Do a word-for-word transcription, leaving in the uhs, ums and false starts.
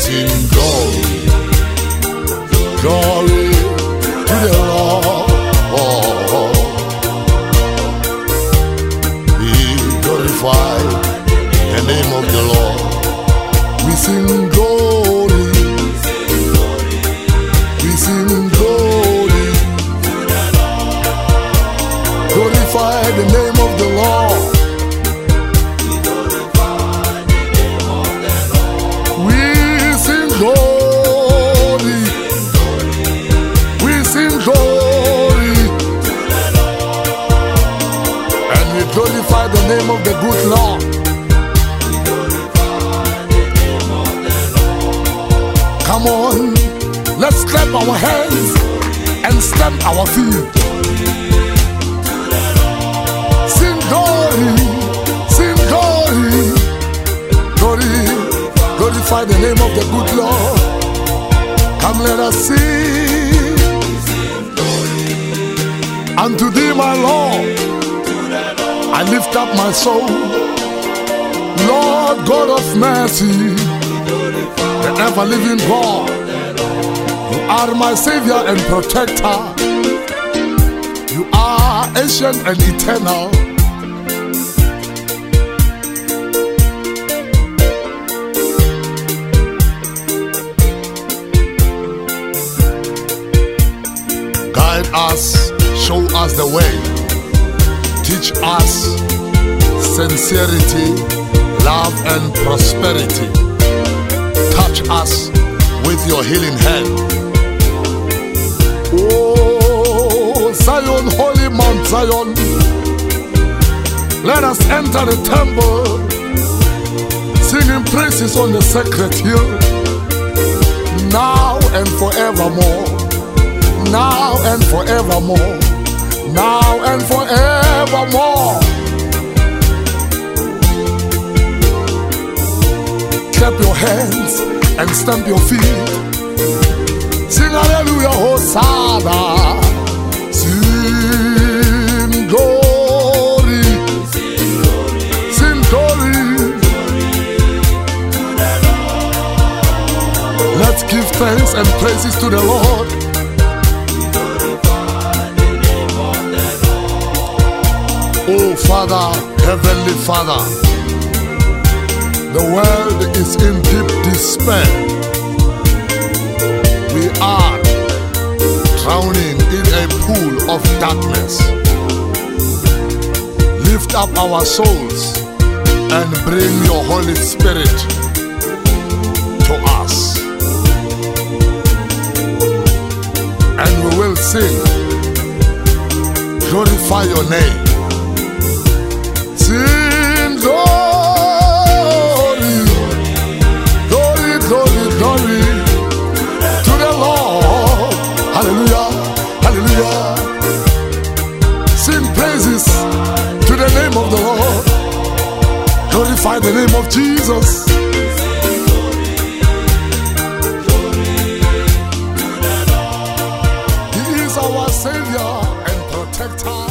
sing glory, glory to the Lord. We glorify the name of the Lord. We sing glory, we sing glory, glorify the name of the Lord. We sing glory, we sing glory, and we glorify the name of the good Lord. Come on, let's clap our hands and stamp our feet. Sing glory, sing glory, glory, glorify the name of the good Lord. Come, let us sing. Unto thee, my Lord, I lift up my soul. Lord God of mercy, the ever-living God, you are my Savior and Protector. You are ancient and eternal. Guide us, show us the way. Teach us sincerity, love, and prosperity. Touch us with your healing hand. Oh, Zion, holy Mount Zion, let us enter the temple, singing praises on the sacred hill, now and forevermore, now and forevermore, now and forevermore. Clap your hands and stamp your feet. Sing hallelujah, Hosanna. Sing glory, sing glory. Let's give thanks and praises to the Lord. Oh Father, Heavenly Father, the world is in deep despair. We are drowning in a pool of darkness. Lift up our souls and bring your Holy Spirit to us. And we will sing, glorify your name. Sing glory, glory, glory, glory to the Lord. Hallelujah, hallelujah. Sing praises to the name of the Lord. Glorify the name of Jesus. He is our Savior and Protector.